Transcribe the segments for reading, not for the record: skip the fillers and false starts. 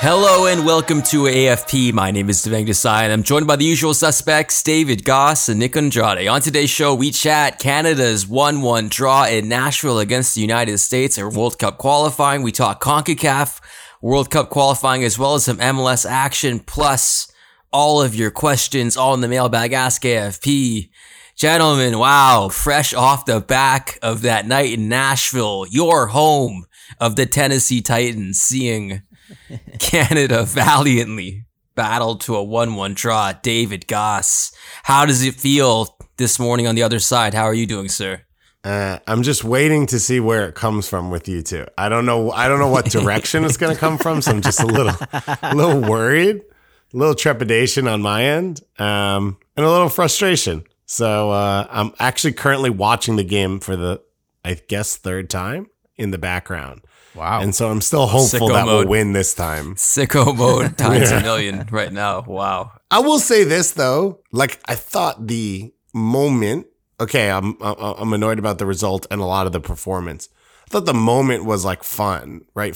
Hello and welcome to AFP. My name is Devang Desai and I'm joined by the usual suspects, David Goss and Nick Andrade. On today's show, we chat Canada's 1-1 draw in Nashville against the United States at World Cup qualifying. We talk CONCACAF World Cup qualifying as well as some MLS action, plus all of your questions all in the mailbag. Ask AFP. Gentlemen, wow, fresh off the back of that night in Nashville, your home of the Tennessee Titans, seeing Canada valiantly battle to a 1-1 draw. David Goss, how does it feel this morning on the other side? How are you doing, sir? I'm just waiting to see where it comes from with you two. I don't know what direction it's going to come from, so I'm just a little worried, a little trepidation on my end, and a little frustration. So I'm actually currently watching the game for the, I guess, third time in the background. Wow. And so I'm still hopeful that we'll win this time. Sicko mode times a million right now. Wow. I will say this, though. Like, I thought the moment, okay, I'm annoyed about the result and a lot of the performance. I thought the moment was like fun, right?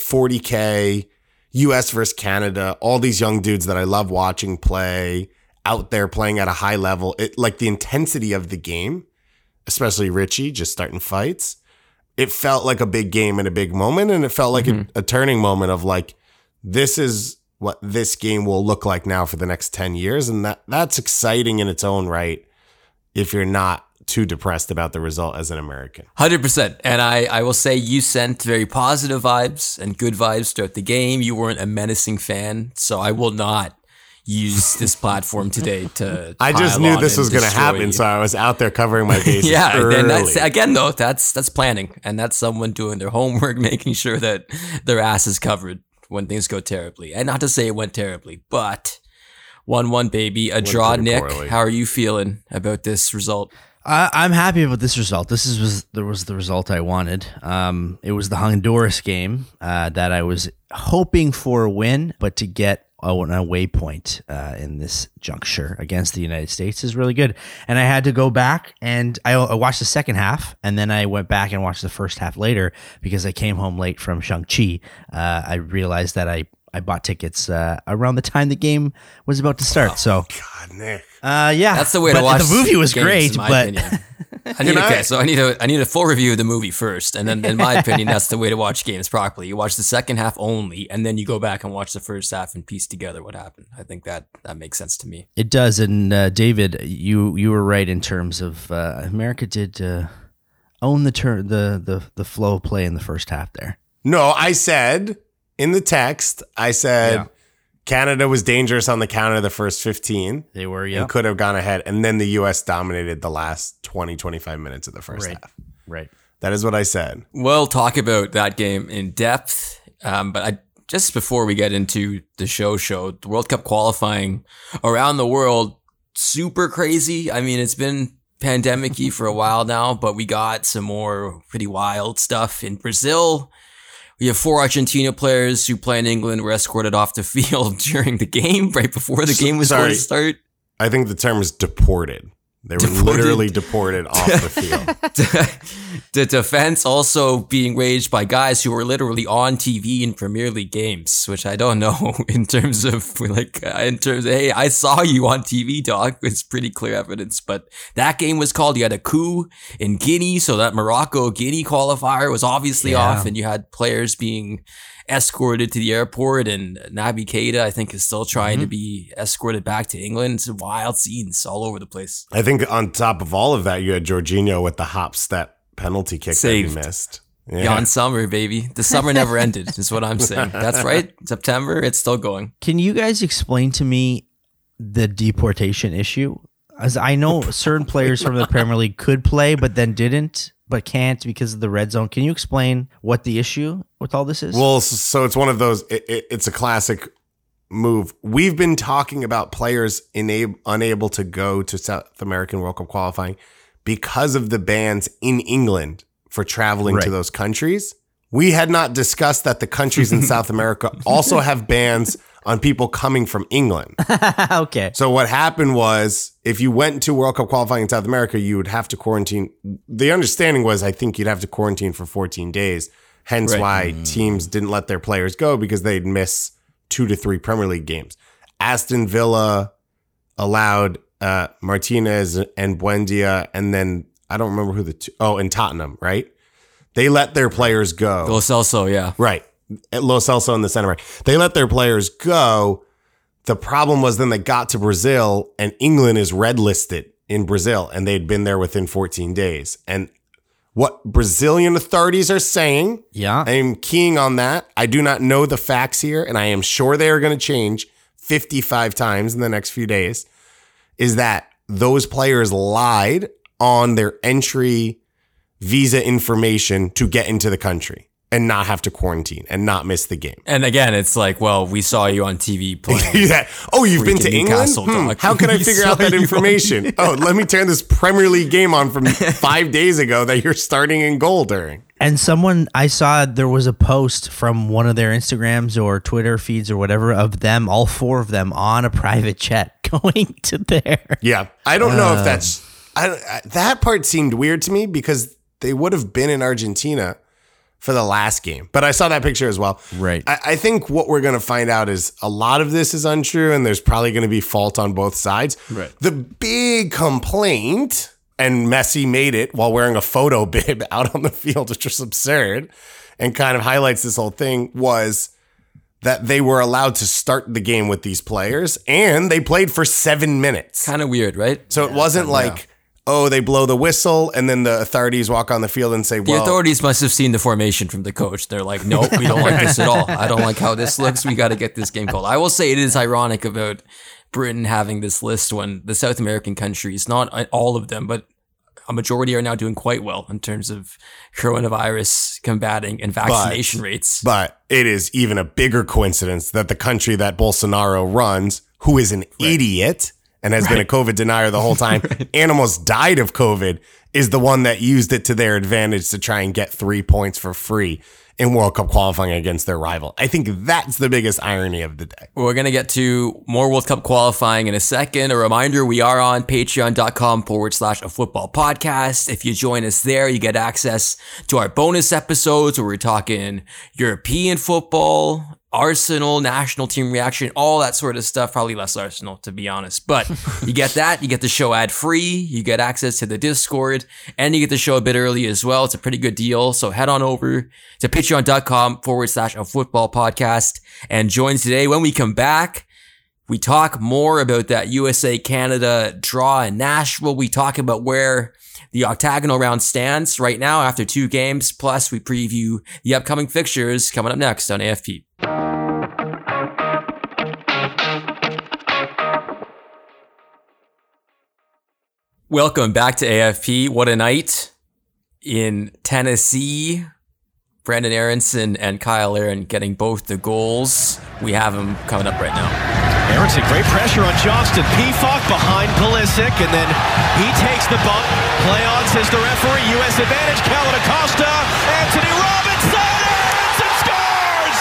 40K, US versus Canada, all these young dudes that I love watching play out there playing at a high level. It, like the intensity of the game, especially Richie just starting fights. It felt like a big game and a big moment, and it felt like a turning moment of like, this is what this game will look like now for the next 10 years. And that's exciting in its own right if you're not too depressed about the result as an American. 100%. And I will say you sent very positive vibes and good vibes throughout the game. You weren't a menacing fan, so I will not use this platform today to I just knew this was going to happen, so I was out there covering my bases early. And that's, again, though, that's planning, and that's someone doing their homework, making sure that their ass is covered when things go terribly. And not to say it went terribly, but 1-1, baby, a draw. Nick, how are you feeling about this result? I'm happy about this result. This was the result I wanted. It was the Honduras game that I was hoping for a win, but to get an away point in this juncture against the United States is really good. And I had to go back and I watched the second half, and then I went back and watched the first half later because I came home late from Shang-Chi. I realized that I bought tickets around the time the game was about to start. God, Nick. Yeah, that's the way to watch. The movie was games, great, but I need a full review of the movie first, and then in my opinion, that's the way to watch games properly. You watch the second half only, and then you go back and watch the first half and piece together what happened. I think that makes sense to me. It does, and David, you were right in terms of America did own the flow of play in the first half there. No, I said in the text, Canada was dangerous on the counter of the first 15. They were, yeah. And could have gone ahead. And then the U.S. dominated the last 20, 25 minutes of the first half. Right. That is what I said. We'll talk about that game in depth. But just before we get into the show, the World Cup qualifying around the world, super crazy. I mean, it's been pandemic-y for a while now, but we got some more pretty wild stuff in Brazil. We have 4 Argentina players who play in England were escorted off the field during the game, right before the game was going to start. I think the term is deported. They were literally deported off the field. The defense also being waged by guys who were literally on TV in Premier League games, which I don't know in terms of hey, I saw you on TV, dog. It's pretty clear evidence. But that game was called. You had a coup in Guinea, so that Morocco-Guinea qualifier was obviously off, and you had players being escorted to the airport, and Naby Keita, I think, is still trying to be escorted back to England. It's wild scenes all over the place. I think on top of all of that, you had Jorginho with the hop step penalty kick saved. That he missed. Jan Sommer, baby. The summer never ended, is what I'm saying. That's right. September, it's still going. Can you guys explain to me the deportation issue? As I know certain players from the Premier League could play, but then didn't, but can't because of the red zone. Can you explain what the issue with all this is? Well, so it's one of those, it's a classic move. We've been talking about players unable to go to South American World Cup qualifying because of the bans in England for traveling to those countries. We had not discussed that the countries in South America also have bans on people coming from England. Okay. So what happened was, if you went to World Cup qualifying in South America, you would have to quarantine. The understanding was, I think you'd have to quarantine for 14 days. Hence why teams didn't let their players go, because they'd miss 2 to 3 Premier League games. Aston Villa allowed Martinez and Buendia, and then I don't remember who the two. Oh, and Tottenham, right? They let their players go. Lo Celso, yeah. Right. Lo Celso in the center back. They let their players go. The problem was then they got to Brazil, and England is red listed in Brazil, and they'd been there within 14 days. And what Brazilian authorities are saying, Yeah. I am keying on that. I do not know the facts here, and I am sure they are going to change 55 times in the next few days, is that those players lied on their entry visa information to get into the country and not have to quarantine and not miss the game. And again, it's like, well, we saw you on TV playing. Yeah. Oh, you've been to England? Newcastle, dog. How can I We figure saw out that you on information? Oh, let me turn this Premier League game on from 5 days ago that you're starting in goal during. And I saw there was a post from one of their Instagrams or Twitter feeds or whatever of them, all 4 of them on a private jet going to there. Yeah. I don't know if that's... that part seemed weird to me because they would have been in Argentina for the last game. But I saw that picture as well. Right. I think what we're going to find out is a lot of this is untrue and there's probably going to be fault on both sides. Right. The big complaint, and Messi made it while wearing a photo bib out on the field, which was absurd and kind of highlights this whole thing, was that they were allowed to start the game with these players and they played for 7 minutes. Kind of weird, right? So it wasn't like, oh, they blow the whistle and then the authorities walk on the field and say, The well, authorities must have seen the formation from the coach. They're like, nope, we don't like this at all. I don't like how this looks. We got to get this game called. I will say it is ironic about Britain having this list when the South American countries, not all of them, but a majority are now doing quite well in terms of coronavirus combating and vaccination rates. But it is even a bigger coincidence that the country that Bolsonaro runs, who is an idiot and has been a COVID denier the whole time and almost died of COVID, is the one that used it to their advantage to try and get 3 points for free in World Cup qualifying against their rival. I think that's the biggest irony of the day. We're going to get to more World Cup qualifying in a second. A reminder, we are on patreon.com/a football podcast. If you join us there, you get access to our bonus episodes where we're talking European football, Arsenal, national team reaction, all that sort of stuff. Probably less Arsenal, to be honest. But you get that. You get the show ad-free. You get access to the Discord. And you get the show a bit early as well. It's a pretty good deal. So head on over to patreon.com/a football podcast and join today. When we come back, we talk more about that USA-Canada draw in Nashville. We talk about where the octagonal round stands right now after 2 games. Plus, we preview the upcoming fixtures coming up next on AFP. Welcome back to AFP. What a night in Tennessee. Brandon Aronson and Kyle Aaron getting both the goals. We have them coming up right now. Aronson, great pressure on Johnston. Pefok behind Pulisic, and then he takes the bump. Play on, says the referee. U.S. advantage. Kellen Acosta, Anthony Robinson, and scores!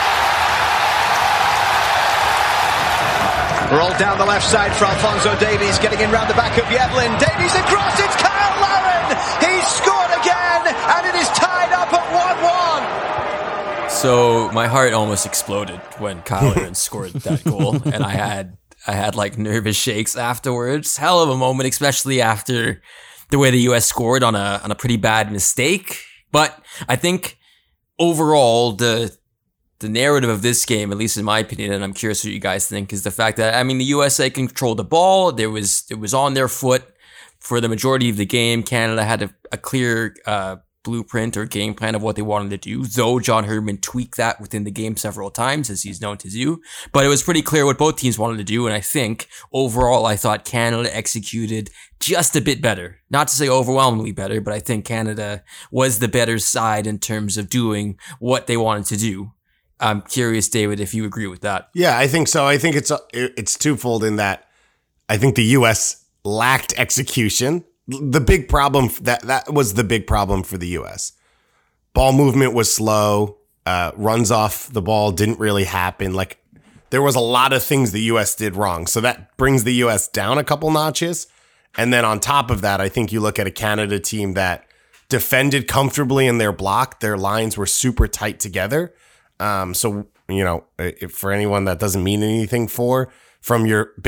Rolled down the left side for Alphonso Davies, getting in round the back of Yedlin. Davies across, it's Kyle Larin! He's scored again, and it is tied up at 1-1. So my heart almost exploded when Kyle Aaron scored that goal, and I had like nervous shakes afterwards. Hell of a moment, especially after the way the US scored on a pretty bad mistake. But I think overall the narrative of this game, at least in my opinion, and I'm curious what you guys think, is the fact that, I mean, the USA controlled the ball. It was on their foot for the majority of the game. Canada had a clear blueprint or game plan of what they wanted to do, though John Herdman tweaked that within the game several times, as he's known to do. But it was pretty clear what both teams wanted to do, and I think overall I thought Canada executed just a bit better. Not to say overwhelmingly better, but I think Canada was the better side in terms of doing what they wanted to do. I'm curious, David, if you agree with that. Yeah, I think so. I think it's twofold in that I think the U.S. lacked execution. The big problem, that was the big problem for the U.S. Ball movement was slow. Runs off the ball didn't really happen. Like, there was a lot of things the U.S. did wrong. So that brings the U.S. down a couple notches. And then on top of that, I think you look at a Canada team that defended comfortably in their block. Their lines were super tight together. So for anyone that doesn't mean anything from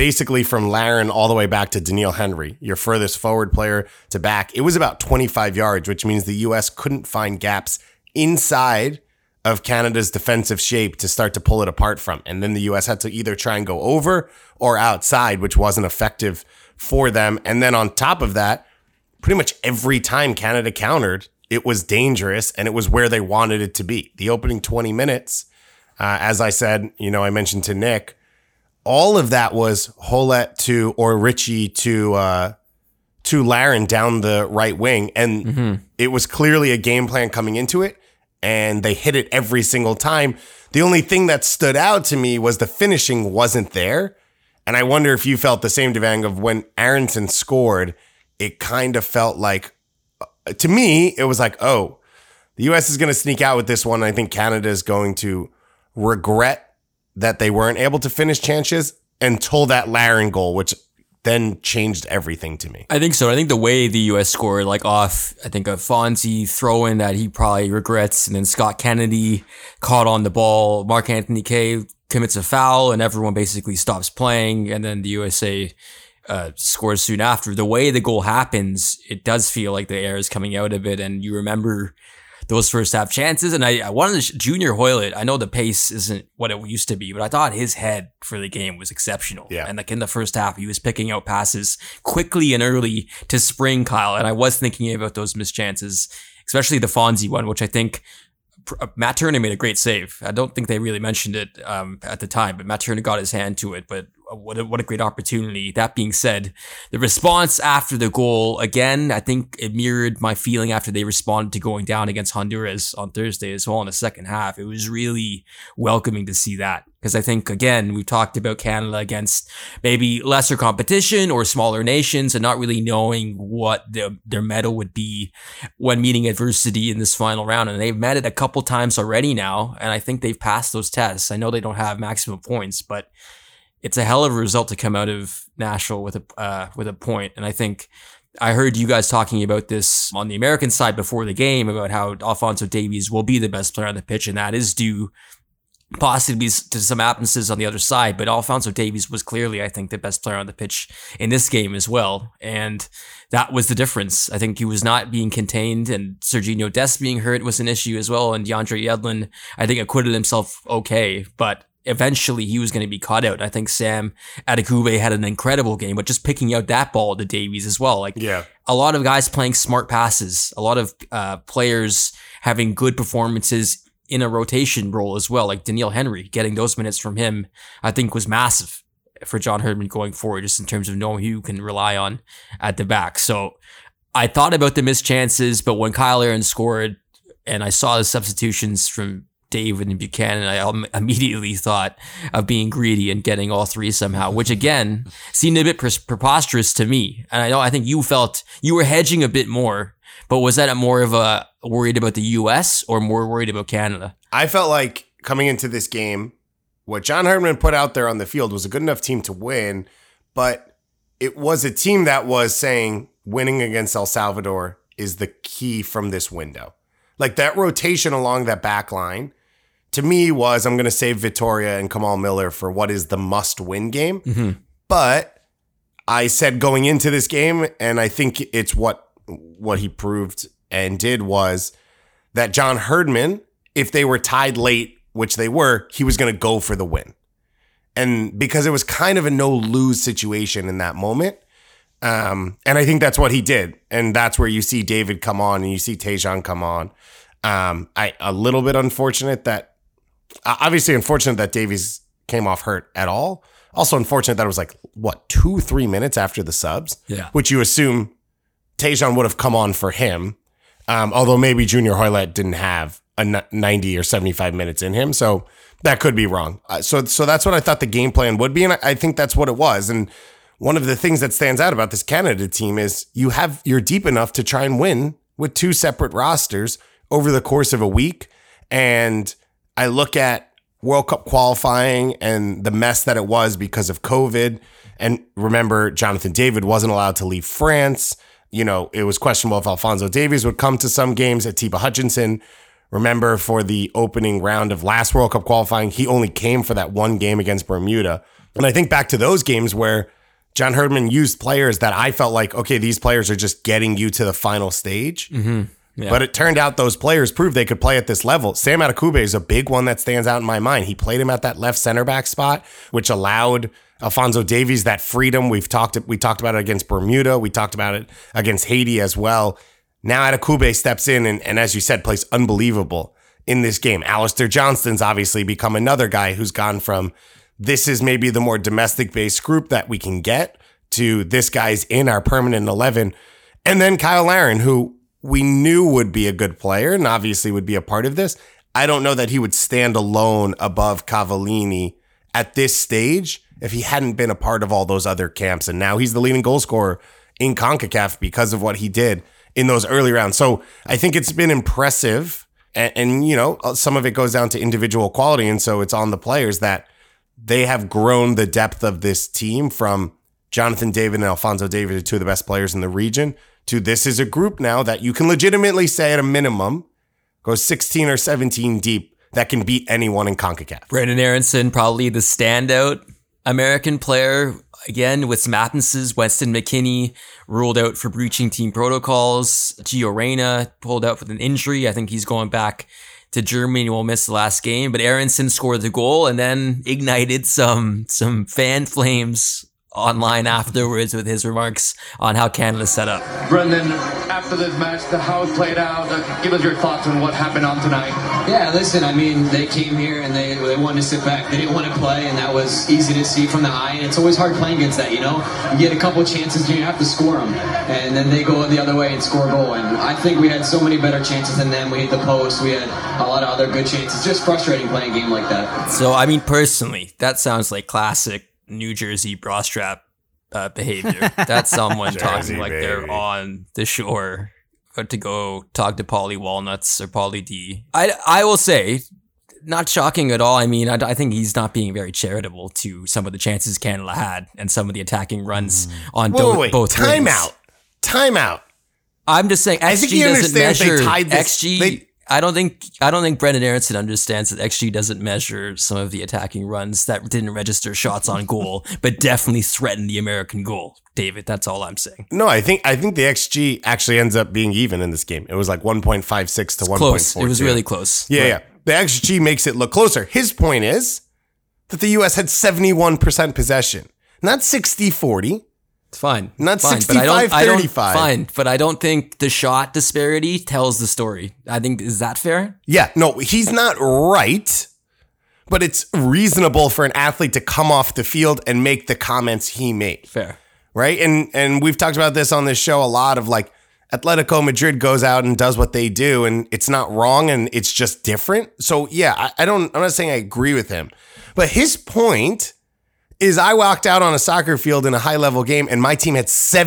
Larin all the way back to Daniil Henry, your furthest forward player to back, it was about 25 yards, which means the U.S. couldn't find gaps inside of Canada's defensive shape to start to pull it apart from. And then the U.S. had to either try and go over or outside, which wasn't effective for them. And then on top of that, pretty much every time Canada countered, it was dangerous and it was where they wanted it to be. The opening 20 minutes, as I said, I mentioned to Nick, all of that was Hollett or Ritchie to Larin down the right wing. And it was clearly a game plan coming into it. And they hit it every single time. The only thing that stood out to me was the finishing wasn't there. And I wonder if you felt the same, Devang, of when Aaronson scored, it kind of felt like, to me, it was like, oh, the U.S. is going to sneak out with this one. I think Canada is going to regret that they weren't able to finish chances until that Larin goal, which then changed everything to me. I think so. I think the way the U.S. scored, off, I think a Fonzie throw in that he probably regrets, and then Scott Kennedy caught on the ball. Mark Anthony Kaye commits a foul, and everyone basically stops playing, and then the USA scores soon after. The way the goal happens, it does feel like the air is coming out of it, and you remember those first half chances. And I wanted Junior Hoylett. I know the pace isn't what it used to be, but I thought his head for the game was exceptional. Yeah. And in the first half, he was picking out passes quickly and early to spring Kyle. And I was thinking about those missed chances, especially the Fonzie one, which I think Matt Turner made a great save. I don't think they really mentioned it at the time, but Matt Turner got his hand to it. But what a great opportunity. That being said, the response after the goal, again, I think it mirrored my feeling after they responded to going down against Honduras on Thursday as well in the second half. It was really welcoming to see that. Because I think, again, we've talked about Canada against maybe lesser competition or smaller nations and not really knowing what their mettle would be when meeting adversity in this final round. And they've met it a couple times already now, and I think they've passed those tests. I know they don't have maximum points, but it's a hell of a result to come out of Nashville with a point. And I think I heard you guys talking about this on the American side before the game about how Alphonso Davies will be the best player on the pitch, and that is due possibly to some absences on the other side, but Alphonso Davies was clearly, I think, the best player on the pitch in this game as well. And that was the difference. I think he was not being contained, and Sergiño Dest being hurt was an issue as well. And DeAndre Yedlin, I think, acquitted himself okay, but eventually he was going to be caught out. I think Sam Adekugbe had an incredible game, but just picking out that ball to Davies as well. A lot of guys playing smart passes, a lot of players having good performances in a rotation role as well, like Daniil Henry, getting those minutes from him, I think was massive for John Herdman going forward, just in terms of knowing who you can rely on at the back. So I thought about the missed chances, but when Kyle Aaron scored and I saw the substitutions from David and Buchanan, I immediately thought of being greedy and getting all three somehow, which again seemed a bit preposterous to me. And I think you felt you were hedging a bit more, but was that more of a worried about the U.S. or more worried about Canada? I felt like coming into this game, what John Herdman put out there on the field was a good enough team to win, but it was a team that was saying winning against El Salvador is the key from this window. Like that rotation along that back line, to me was, I'm going to save Vitória and Kamal Miller for what is the must-win game. Mm-hmm. But I said going into this game, and I think it's what he proved and did, was that John Herdman, if they were tied late, which they were, he was going to go for the win. And because it was kind of a no-lose situation in that moment. And I think that's what he did. And that's where you see David come on and you see Tajon come on. A little bit unfortunate that Davies came off hurt at all. Also unfortunate that it was 2-3 minutes after the subs, which you assume Tajon would have come on for him. Although maybe Junior Hoylett didn't have a 90 or 75 minutes in him. So that could be wrong. So that's what I thought the game plan would be. And I think that's what it was. And one of the things that stands out about this Canada team is you're deep enough to try and win with two separate rosters over the course of a week. And I look at World Cup qualifying and the mess that it was because of COVID. And remember, Jonathan David wasn't allowed to leave France. It was questionable if Alphonso Davies would come to some games. Atiba Hutchinson Remember, for the opening round of last World Cup qualifying, he only came for that one game against Bermuda. And I think back to those games where John Herdman used players that I felt like, okay, these players are just getting you to the final stage. Yeah. But it turned out those players proved they could play at this level. Sam Adekugbe is a big one that stands out in my mind. He played him at that left center back spot, which allowed Alphonso Davies that freedom. We talked about it against Bermuda. We talked about it against Haiti as well. Now Adekugbe steps in and as you said, plays unbelievable in this game. Alistair Johnston's obviously become another guy who's gone from this is maybe the more domestic-based group that we can get to this guy's in our permanent 11. And then Kyle Larin, who we knew would be a good player and obviously would be a part of this. I don't know that he would stand alone above Cavallini at this stage if he hadn't been a part of all those other camps. And now he's the leading goal scorer in CONCACAF because of what he did in those early rounds. So I think it's been impressive. And you know, some of it goes down to individual quality. And so it's on the players that they have grown the depth of this team from Jonathan David and Alphonso David, two of the best players in the region, to this is a group now that you can legitimately say at a minimum goes 16 or 17 deep that can beat anyone in CONCACAF. Brenden Aaronson, probably the standout American player. Again, with some absences, Weston McKennie ruled out for breaching team protocols. Gio Reyna pulled out with an injury. I think he's going back to Germany and will miss the last game. But Aaronson scored the goal and then ignited some fan flames online afterwards with his remarks on how Canada's set up. Brendan, after this match, how it played out, give us your thoughts on what happened on tonight. Yeah, listen, I mean, they came here and they wanted to sit back. They didn't want to play, and that was easy to see from the eye. And it's always hard playing against that, you know? You get a couple chances and you have to score them. And then they go the other way and score a goal. And I think we had so many better chances than them. We hit the post. We had a lot of other good chances. Just frustrating playing a game like that. So, I mean, personally, that sounds like classic New Jersey bra strap behavior. That's someone talking like they're on the shore to go talk to Paulie Walnuts or Paulie D. I will say, not shocking at all. I mean, I think he's not being very charitable to some of the chances Canada had and some of the attacking runs on both wings. Time out. I'm just saying, I think XG he doesn't understands measure they tied this. XG. I don't think Brenden Aaronson understands that XG doesn't measure some of the attacking runs that didn't register shots on goal, but definitely threatened the American goal. David, that's all I'm saying. No, I think the XG actually ends up being even in this game. It was like 1.56 to 1.42. Close. It was really close. Yeah. The XG makes it look closer. His point is that the U.S. had 71% possession, not 60-40. It's fine. Not 65-35. Fine, but I don't think the shot disparity tells the story. I think, is that fair? Yeah, no, he's not right, but it's reasonable for an athlete to come off the field and make the comments he made. Fair. Right? And we've talked about this on this show a lot of like Atletico Madrid goes out and does what they do and it's not wrong and it's just different. So yeah, I'm not saying I agree with him, but his point is I walked out on a soccer field in a high-level game and my team had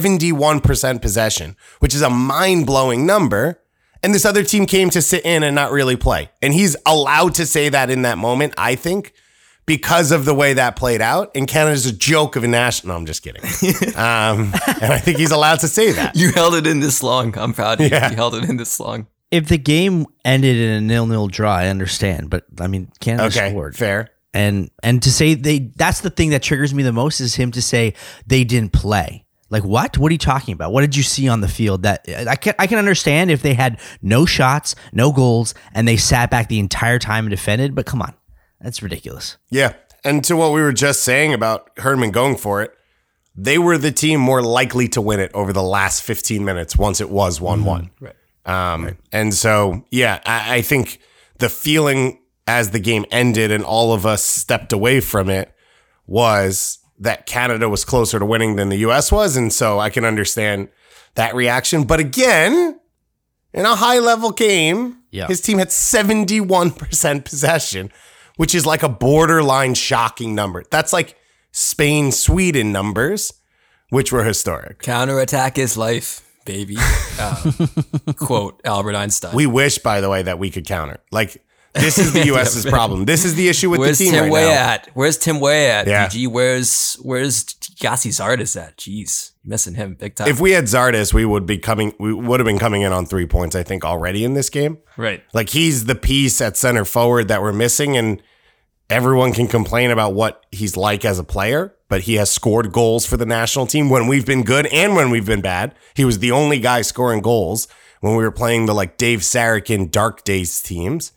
71% possession, which is a mind-blowing number. And this other team came to sit in and not really play. And he's allowed to say that in that moment, I think, because of the way that played out. And Canada's a joke of a national. No, I'm just kidding. And I think he's allowed to say that. You held it in this long. I'm proud of you. You held it in this long. If the game ended in a 0-0 draw, I understand. But, I mean, Canada scored. Fair. And to say that's the thing that triggers me the most is him to say they didn't play. Like, what? What are you talking about? What did you see on the field? That I can understand if they had no shots, no goals, and they sat back the entire time and defended, but come on. That's ridiculous. Yeah. And to what we were just saying about Herdman going for it, they were the team more likely to win it over the last 15 minutes once it was 1-1. Right. And so, yeah, I think the feeling as the game ended and all of us stepped away from it was that Canada was closer to winning than the U.S. was. And so I can understand that reaction. But again, in a high-level game, his team had 71% possession, which is like a borderline shocking number. That's like Spain-Sweden numbers, which were historic. Counterattack is life, baby. Quote Albert Einstein. We wish, by the way, that we could counter. Like, This is the US's problem. This is the issue with Where's the team Tim right Way now. at? Where's Tim Way at? Yeah. DG, where's Gassi Zardes at? Jeez, missing him big time. If we had Zardes, we would have been coming in on 3 points, I think, already in this game. Right. Like, he's the piece at center forward that we're missing, and everyone can complain about what he's like as a player, but he has scored goals for the national team when we've been good and when we've been bad. He was the only guy scoring goals when we were playing the like Dave Sarakin Dark Days teams.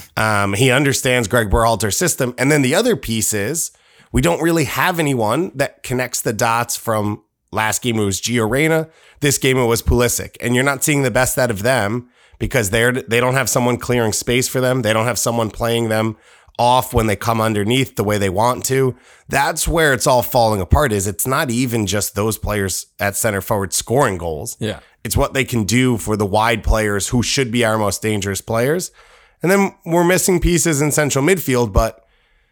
He understands Greg Berhalter's system. And then the other piece is we don't really have anyone that connects the dots from last game. It was Gio Reyna. This game it was Pulisic. And you're not seeing the best out of them because they don't have someone clearing space for them. They don't have someone playing them off when they come underneath the way they want to. That's where it's all falling apart. Is it's not even just those players at center forward scoring goals. Yeah. It's what they can do for the wide players who should be our most dangerous players. And then we're missing pieces in central midfield, but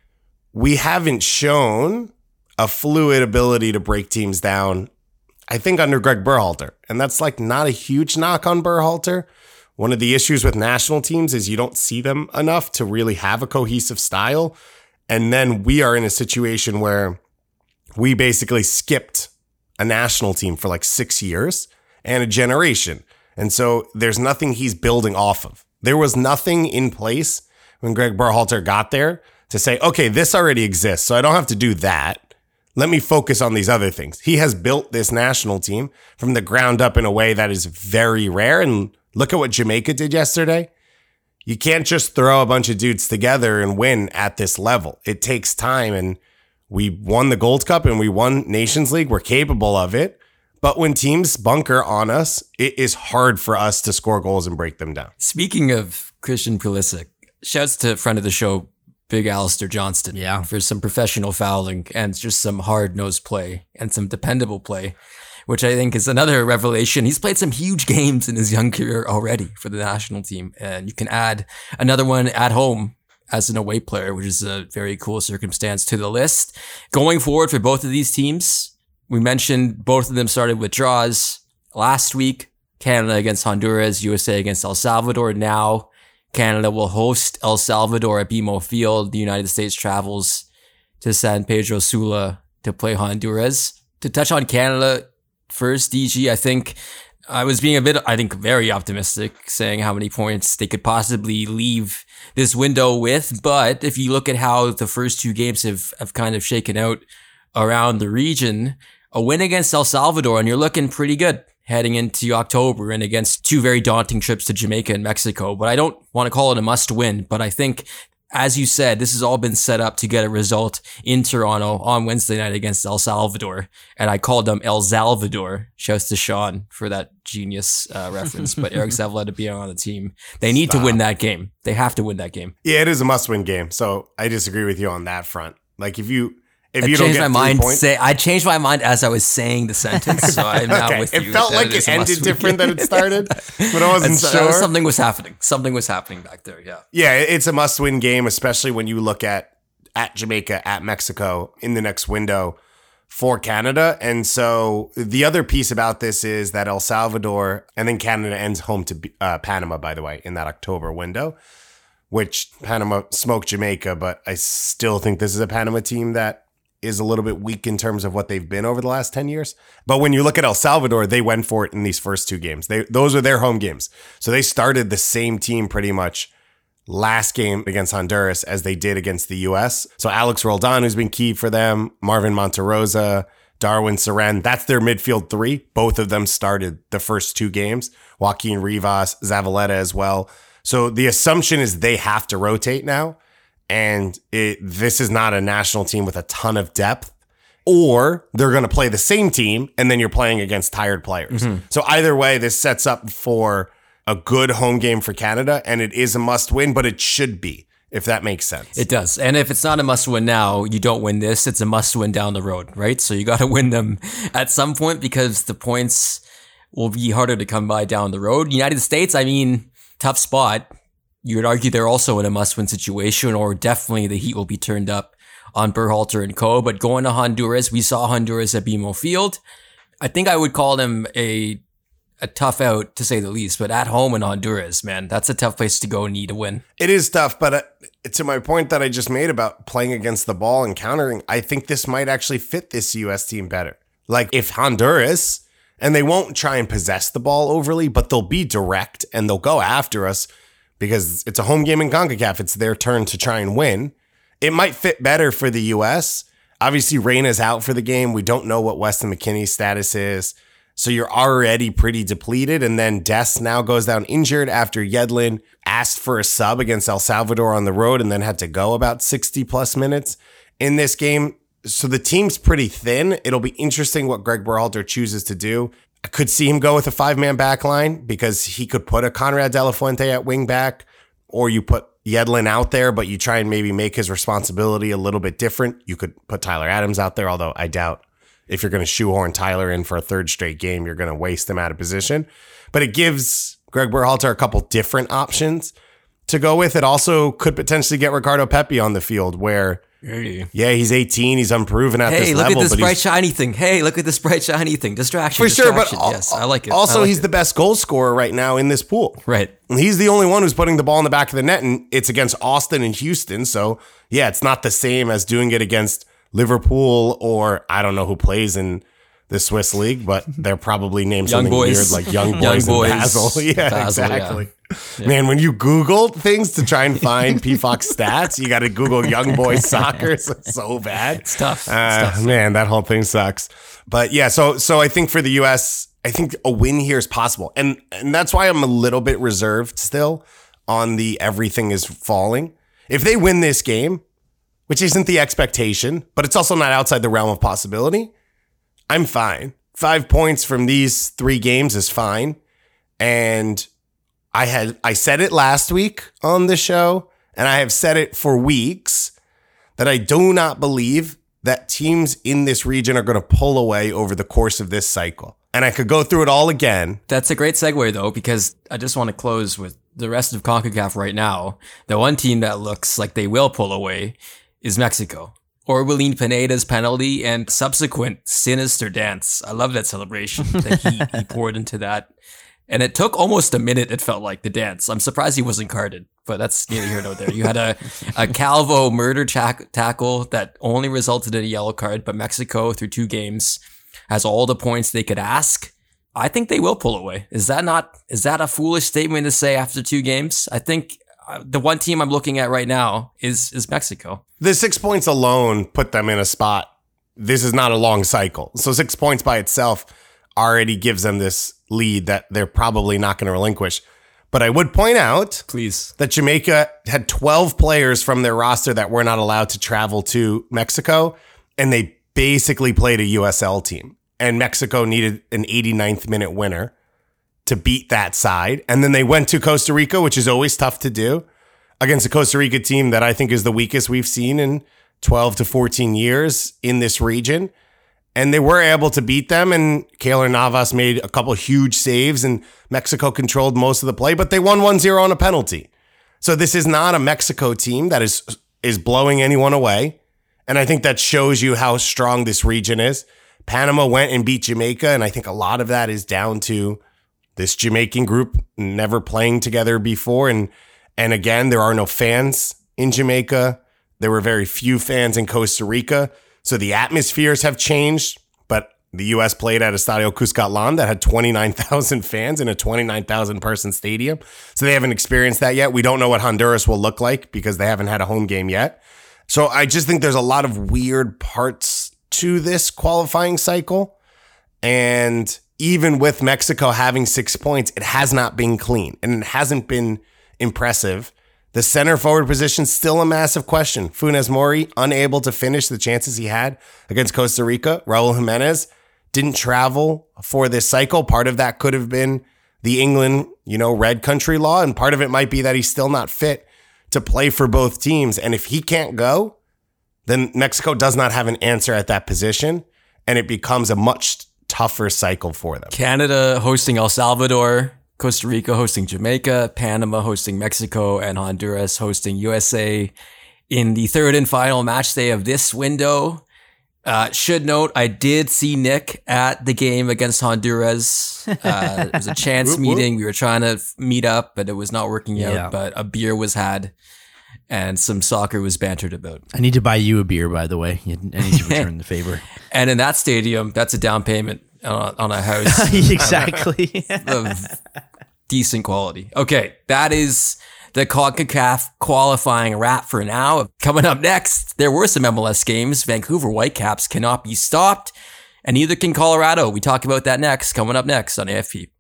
we haven't shown a fluid ability to break teams down, I think, under Greg Berhalter. And that's like not a huge knock on Berhalter. One of the issues with national teams is you don't see them enough to really have a cohesive style. And then we are in a situation where we basically skipped a national team for like 6 years and a generation. And so there's nothing he's building off of. There was nothing in place when Greg Berhalter got there to say, okay, this already exists, so I don't have to do that. Let me focus on these other things. He has built this national team from the ground up in a way that is very rare. And look at what Jamaica did yesterday. You can't just throw a bunch of dudes together and win at this level. It takes time, and we won the Gold Cup and we won Nations League. We're capable of it. But when teams bunker on us, it is hard for us to score goals and break them down. Speaking of Christian Pulisic, shouts to friend of the show, Big Alistair Johnston, for some professional fouling and just some hard-nosed play and some dependable play, which I think is another revelation. He's played some huge games in his young career already for the national team, and you can add another one at home as an away player, which is a very cool circumstance to the list. Going forward for both of these teams, we mentioned both of them started with draws last week. Canada against Honduras, USA against El Salvador. Now Canada will host El Salvador at BMO Field. The United States travels to San Pedro Sula to play Honduras. To touch on Canada first, DG, I think I was being very optimistic, saying how many points they could possibly leave this window with. But if you look at how the first two games have kind of shaken out around the region, a win against El Salvador, and you're looking pretty good heading into October and against two very daunting trips to Jamaica and Mexico. But I don't want to call it a must win, but I think, as you said, this has all been set up to get a result in Toronto on Wednesday night against El Salvador. And I called them El Salvador. Shouts to Sean for that genius reference. But Eric Zavaleta being on the team, they need to win that game. They have to win that game. Yeah, it is a must-win game. So I disagree with you on that front. Like if you I don't changed get my mind. 3 points, I changed my mind as I was saying the sentence, so I'm now okay. with you. It felt like it ended different than it started, but I wasn't sure. Something was happening. Something was happening back there. Yeah. Yeah, it's a must-win game, especially when you look at Jamaica, at Mexico in the next window for Canada. And so the other piece about this is that El Salvador, and then Canada ends home to Panama, by the way, in that October window, which Panama smoked Jamaica, but I still think this is a Panama team that is a little bit weak in terms of what they've been over the last 10 years. But when you look at El Salvador, they went for it in these first two games. Those are their home games. So they started the same team pretty much last game against Honduras as they did against the U.S. So Alex Roldan, who's been key for them, Marvin Monterosa, Darwin Seren, that's their midfield three. Both of them started the first two games. Joaquin Rivas, Zavaleta as well. So the assumption is they have to rotate now. And this is not a national team with a ton of depth, or they're going to play the same team and then you're playing against tired players. Mm-hmm. So either way, this sets up for a good home game for Canada, and it is a must win, but it should be, if that makes sense. It does. And if it's not a must win now, you don't win this. It's a must win down the road, right? So you got to win them at some point because the points will be harder to come by down the road. United States, I mean, tough spot. You would argue they're also in a must-win situation, or definitely the heat will be turned up on Berhalter and co. But going to Honduras, we saw Honduras at BMO Field. I think I would call them a a tough out to say the least, but at home in Honduras, man, that's a tough place to go and need a win. It is tough, but to my point that I just made about playing against the ball and countering, I think this might actually fit this U.S. team better. Like if Honduras, and they won't try and possess the ball overly, but they'll be direct and they'll go after us because it's a home game in CONCACAF. It's their turn to try and win. It might fit better for the U.S. Obviously, Reyna's out for the game. We don't know what Weston McKennie's status is. So you're already pretty depleted. And then Dest now goes down injured after Yedlin asked for a sub against El Salvador on the road and then had to go about 60 plus minutes in this game. So the team's pretty thin. It'll be interesting what Greg Berhalter chooses to do. I could see him go with a 5-man back line because he could put a Conrad De La Fuente at wing back, or you put Yedlin out there, but you try and maybe make his responsibility a little bit different. You could put Tyler Adams out there, although I doubt if you're going to shoehorn Tyler in for a third straight game, you're going to waste him out of position. But it gives Greg Berhalter a couple different options to go with. It also could potentially get Ricardo Pepi on the field where, yeah, he's 18. He's unproven at this level. Hey, look at this bright, shiny thing. Hey, look at this bright, shiny thing. Distraction. For sure, but yes, I like it. Also, he's the best goal scorer right now in this pool. Right. And he's the only one who's putting the ball in the back of the net, and it's against Austin and Houston. So, yeah, it's not the same as doing it against Liverpool or I don't know who plays in the Swiss league, but they're probably named something weird like Young Boys and Basel. Yeah, Basel, exactly. Yeah. Man, when you Google things to try and find PFOX stats, you got to Google Young Boys soccer. It's so bad. It's tough. It's tough. Man, that whole thing sucks. But yeah, so I think for the U.S., I think a win here is possible. And that's why I'm a little bit reserved still on the everything is falling. If they win this game, which isn't the expectation, but it's also not outside the realm of possibility, I'm fine. 5 points from these 3 games is fine. And I said it last week on the show, and I have said it for weeks, that I do not believe that teams in this region are going to pull away over the course of this cycle. And I could go through it all again. That's a great segue, though, because I just want to close with the rest of CONCACAF right now. The one team that looks like they will pull away is Mexico. Orbelín Pineda's penalty and subsequent sinister dance. I love that celebration that he poured into that. And it took almost a minute, it felt like, the dance. I'm surprised he wasn't carded, but that's neither here nor there. You had a Calvo murder tackle that only resulted in a yellow card, but Mexico, through 2 games, has all the points they could ask. I think they will pull away. Is that a foolish statement to say after 2 games? I think the one team I'm looking at right now is Mexico. The 6 points alone put them in a spot. This is not a long cycle. So 6 points by itself already gives them this lead that they're probably not going to relinquish. But I would point out, please, that Jamaica had 12 players from their roster that were not allowed to travel to Mexico, and they basically played a USL team. And Mexico needed an 89th minute winner to beat that side. And then they went to Costa Rica, which is always tough to do, against a Costa Rica team that I think is the weakest we've seen in 12 to 14 years in this region. And they were able to beat them, and Keylor Navas made a couple huge saves, and Mexico controlled most of the play, but they won 1-0 on a penalty. So this is not a Mexico team that is blowing anyone away. And I think that shows you how strong this region is. Panama went and beat Jamaica, and I think a lot of that is down to this Jamaican group never playing together before. And again, there are no fans in Jamaica. There were very few fans in Costa Rica. So the atmospheres have changed, but the U.S. played at Estadio Cuscatlán that had 29,000 fans in a 29,000 person stadium. So they haven't experienced that yet. We don't know what Honduras will look like because they haven't had a home game yet. So I just think there's a lot of weird parts to this qualifying cycle. And even with Mexico having 6 points, it has not been clean and it hasn't been impressive. The center forward position still a massive question. Funes Mori unable to finish the chances he had against Costa Rica. Raul Jimenez didn't travel for this cycle. Part of that could have been the England, red country law, and part of it might be that he's still not fit to play for both teams. And if he can't go, then Mexico does not have an answer at that position, and it becomes a much tougher cycle for them. Canada hosting El Salvador, Costa Rica hosting Jamaica, Panama hosting Mexico, and Honduras hosting USA in the third and final match day of this window. Should note, I did see Nick at the game against Honduras. It was a chance meeting. We were trying to meet up, but it was not working out. But a beer was had and some soccer was bantered about. I need to buy you a beer, by the way. I need to return the favor. And in that stadium, that's a down payment on a house. Exactly. Of decent quality. Okay, that is the CONCACAF qualifying wrap for now. Coming up next, there were some MLS games. Vancouver Whitecaps cannot be stopped, and neither can Colorado. We talk about that next, coming up next on AFP.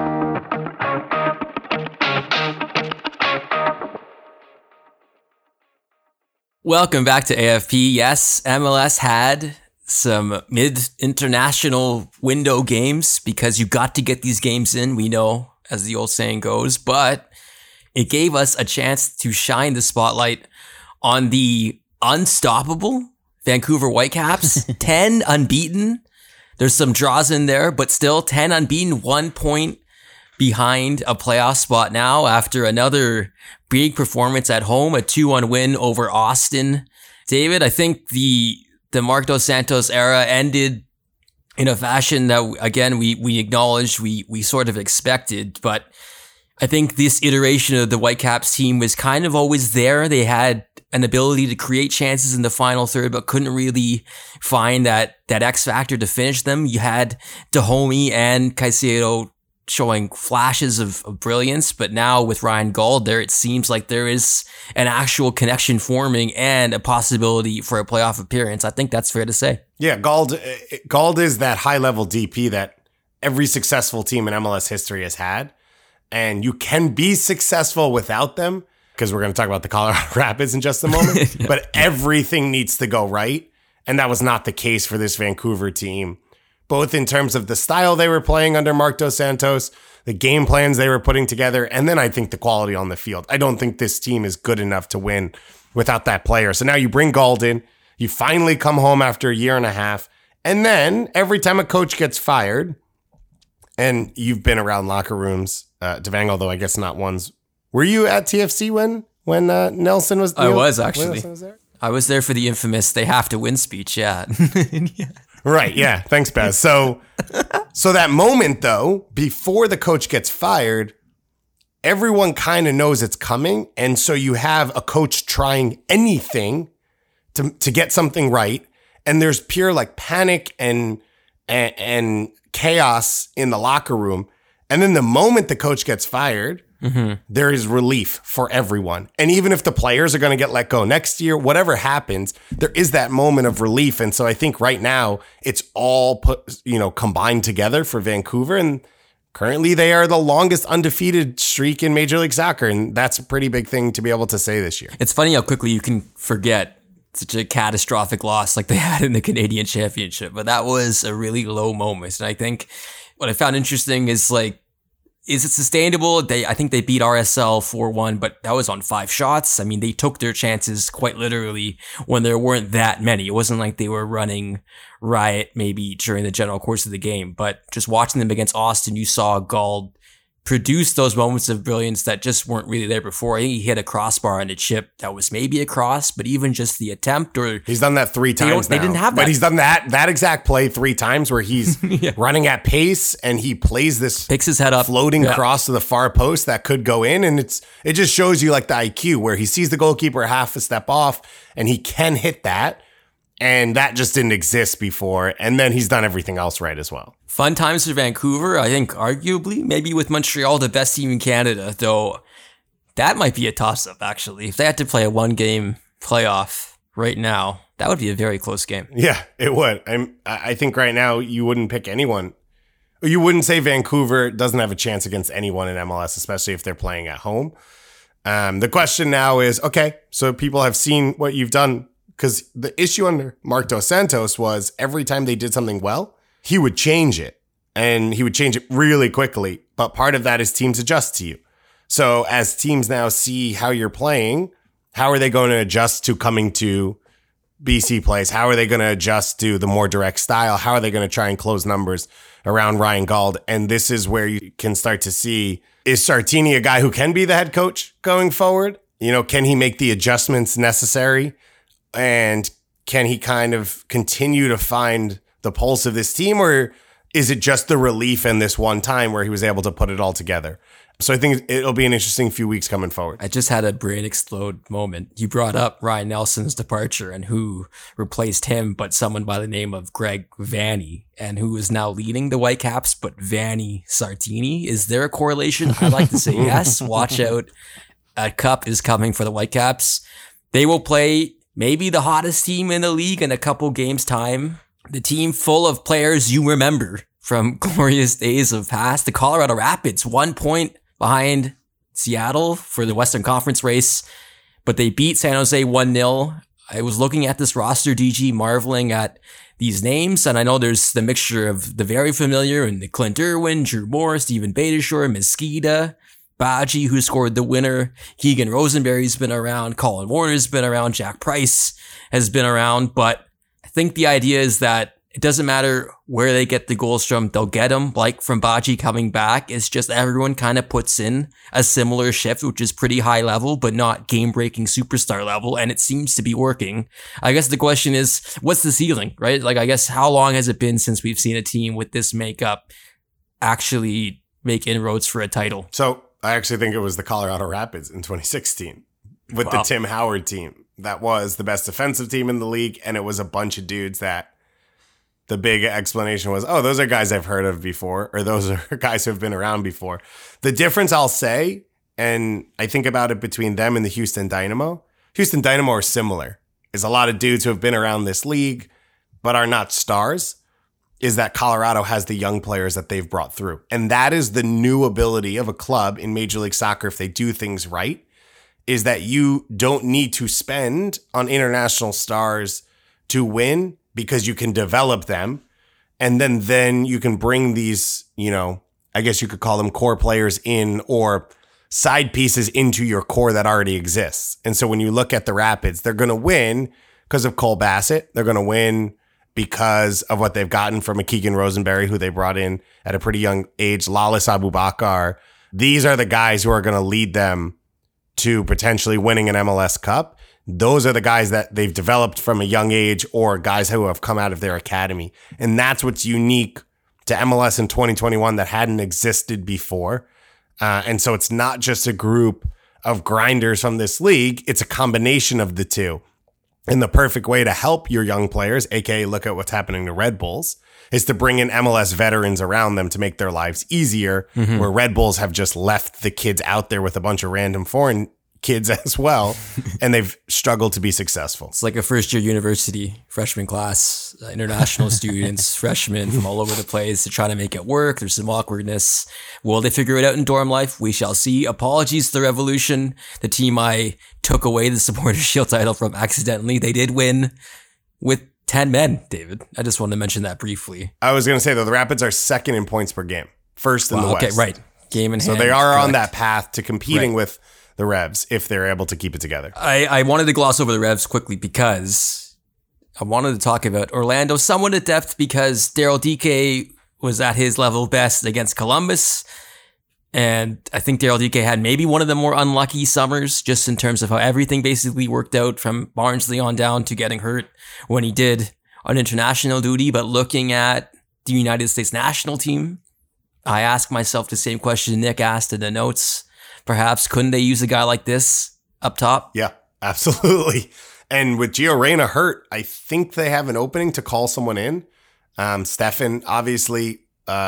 Welcome back to AFP. Yes, MLS had some mid-international window games because you got to get these games in, we know, as the old saying goes, but it gave us a chance to shine the spotlight on the unstoppable Vancouver Whitecaps. 10 unbeaten. There's some draws in there, but still 10 unbeaten, 1 point behind a playoff spot now after another big performance at home, a 2-1 win over Austin. David, I think the Marc Dos Santos era ended in a fashion that, again, we acknowledged, we sort of expected, but I think this iteration of the Whitecaps team was kind of always there. They had an ability to create chances in the final third, but couldn't really find that X factor to finish them. You had Dahomey and Caicedo showing flashes of brilliance, but now with Ryan Gauld there, it seems like there is an actual connection forming and a possibility for a playoff appearance. I think that's fair to say. Yeah, Gauld is that high-level DP that every successful team in MLS history has had. And you can be successful without them, because we're going to talk about the Colorado Rapids in just a moment. Yeah. But everything needs to go right. And that was not the case for this Vancouver team, both in terms of the style they were playing under Marc Dos Santos, the game plans they were putting together, and then I think the quality on the field. I don't think this team is good enough to win without that player. So now you bring Gauld in, you finally come home after a year and a half, and then every time a coach gets fired, and you've been around locker rooms, Devang, although I guess not ones. Were you at TFC when Nelson was there? I was, actually. I was there for the infamous "they have to win" speech, yeah. Yeah. Right, yeah. Thanks, Baz. So that moment, though, before the coach gets fired, everyone kind of knows it's coming. And so you have a coach trying anything to get something right. And there's pure like panic and chaos in the locker room. And then the moment the coach gets fired, there is relief for everyone. And even if the players are going to get let go next year, whatever happens, there is that moment of relief. And so I think right now it's all combined together for Vancouver. And currently they are the longest undefeated streak in Major League Soccer. And that's a pretty big thing to be able to say this year. It's funny how quickly you can forget such a catastrophic loss like they had in the Canadian Championship. But that was a really low moment. And I think what I found interesting is is it sustainable? I think they beat RSL 4-1, but that was on 5 shots. I mean, they took their chances quite literally when there weren't that many. It wasn't like they were running riot maybe during the general course of the game, but just watching them against Austin, you saw Gauld produce those moments of brilliance that just weren't really there before. I think he hit a crossbar and a chip that was maybe a cross, but even just the attempt, or he's done that 3 times now. They didn't have that. But he's done that exact play 3 times where he's running at pace and he plays this, picks his head up, floating cross to the far post that could go in. And it just shows you like the IQ where he sees the goalkeeper half a step off and he can hit that. And that just didn't exist before. And then he's done everything else right as well. Fun times for Vancouver. I think arguably, maybe with Montreal, the best team in Canada, though that might be a toss-up, actually. If they had to play a 1-game playoff right now, that would be a very close game. Yeah, it would. I think right now you wouldn't pick anyone. You wouldn't say Vancouver doesn't have a chance against anyone in MLS, especially if they're playing at home. The question now is, okay, so people have seen what you've done. Because the issue under Marc Dos Santos was every time they did something well, he would change it. And he would change it really quickly. But part of that is teams adjust to you. So as teams now see how you're playing, how are they going to adjust to coming to BC plays? How are they going to adjust to the more direct style? How are they going to try and close numbers around Ryan Gauld? And this is where you can start to see, is Sartini a guy who can be the head coach going forward? Can he make the adjustments necessary? And can he kind of continue to find the pulse of this team, or is it just the relief in this one time where he was able to put it all together? So I think it'll be an interesting few weeks coming forward. I just had a brain explode moment. You brought up Ryan Nelson's departure and who replaced him, but someone by the name of Greg Vanney, and who is now leading the Whitecaps, but Vanni Sartini. Is there a correlation? I'd like to say yes. Watch out. A cup is coming for the Whitecaps. They will play maybe the hottest team in the league in a couple games' time. The team full of players you remember from glorious days of past. The Colorado Rapids, 1 point behind Seattle for the Western Conference race, but they beat San Jose 1-0. I was looking at this roster, DG, marveling at these names, and I know there's the mixture of the very familiar and the Clint Irwin, Drew Moore, Steven Beitashour, Mezquita, Baji, who scored the winner. Keegan Rosenberry's been around. Colin Warner's been around. Jack Price has been around. But I think the idea is that it doesn't matter where they get the goals from. They'll get them, like from Baji coming back. It's just everyone kind of puts in a similar shift, which is pretty high level, but not game-breaking superstar level. And it seems to be working. I guess the question is, what's the ceiling, right? Like, I guess how long has it been since we've seen a team with this makeup actually make inroads for a title? So I actually think it was the Colorado Rapids in 2016 with the Tim Howard team. That was the best defensive team in the league. And it was a bunch of dudes that the big explanation was, oh, those are guys I've heard of before, or those are guys who have been around before. The difference I'll say, and I think about it between them and the Houston Dynamo are similar. There's a lot of dudes who have been around this league, but are not stars, is that Colorado has the young players that they've brought through. And that is the new ability of a club in Major League Soccer, if they do things right, is that you don't need to spend on international stars to win, because you can develop them, and then you can bring these, I guess you could call them core players in, or side pieces into your core that already exists. And so when you look at the Rapids, they're going to win because of Cole Bassett. They're going to win because of what they've gotten from a Keegan Rosenberry, who they brought in at a pretty young age, Lalas Abubakar. These are the guys who are going to lead them to potentially winning an MLS Cup. Those are the guys that they've developed from a young age, or guys who have come out of their academy. And that's what's unique to MLS in 2021 that hadn't existed before. And so it's not just a group of grinders from this league. It's a combination of the two. And the perfect way to help your young players, aka look at what's happening to Red Bulls, is to bring in MLS veterans around them to make their lives easier, where Red Bulls have just left the kids out there with a bunch of random foreign kids as well, and they've struggled to be successful. It's like a first-year university freshman class, international students, freshmen from all over the place to try to make it work. There's some awkwardness. Will they figure it out in dorm life? We shall see. Apologies to the Revolution, the team I took away the Supporters' Shield title from accidentally. They did win with 10 men, David. I just wanted to mention that briefly. I was going to say, though, the Rapids are second in points per game, first in the West. Okay, right. Game in hand. So they are on that path to competing with the Revs if they're able to keep it together. I wanted to gloss over the Revs quickly because I wanted to talk about Orlando somewhat at depth, because Daryl Dike was at his level best against Columbus. And I think Daryl Dike had maybe one of the more unlucky summers, just in terms of how everything basically worked out, from Barnsley on down to getting hurt when he did on international duty. But looking at the United States national team, I ask myself the same question Nick asked in the notes. Perhaps couldn't they use a guy like this up top? Yeah, absolutely. And with Gio Reyna hurt, I think they have an opening to call someone in. Stefan obviously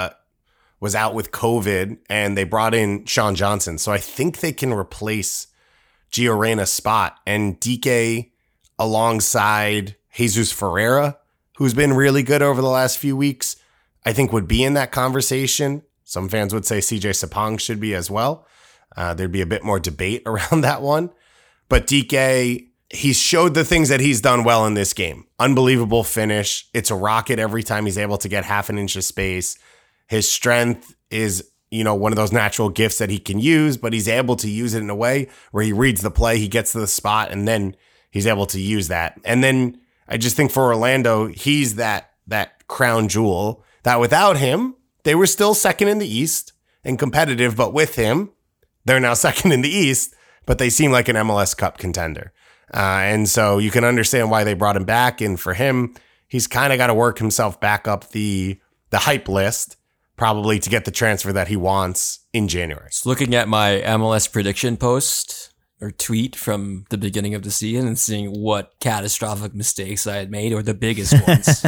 was out with COVID, and they brought in Sean Johnson. So I think they can replace Gio Reyna's spot. And Dike alongside Jesus Ferreira, who's been really good over the last few weeks, I think would be in that conversation. Some fans would say CJ Sapong should be as well. There'd be a bit more debate around that one. But Dike, he's showed the things that he's done well in this game. Unbelievable finish. It's a rocket every time he's able to get half an inch of space. His strength is, one of those natural gifts that he can use, but he's able to use it in a way where he reads the play, he gets to the spot, and then he's able to use that. And then I just think for Orlando, he's that crown jewel that without him, they were still second in the East and competitive, but with him, they're now second in the East, but they seem like an MLS Cup contender. And so you can understand why they brought him back. And for him, he's kind of got to work himself back up the hype list, probably to get the transfer that he wants in January. Just looking at my MLS prediction post or tweet from the beginning of the season and seeing what catastrophic mistakes I had made, or the biggest ones.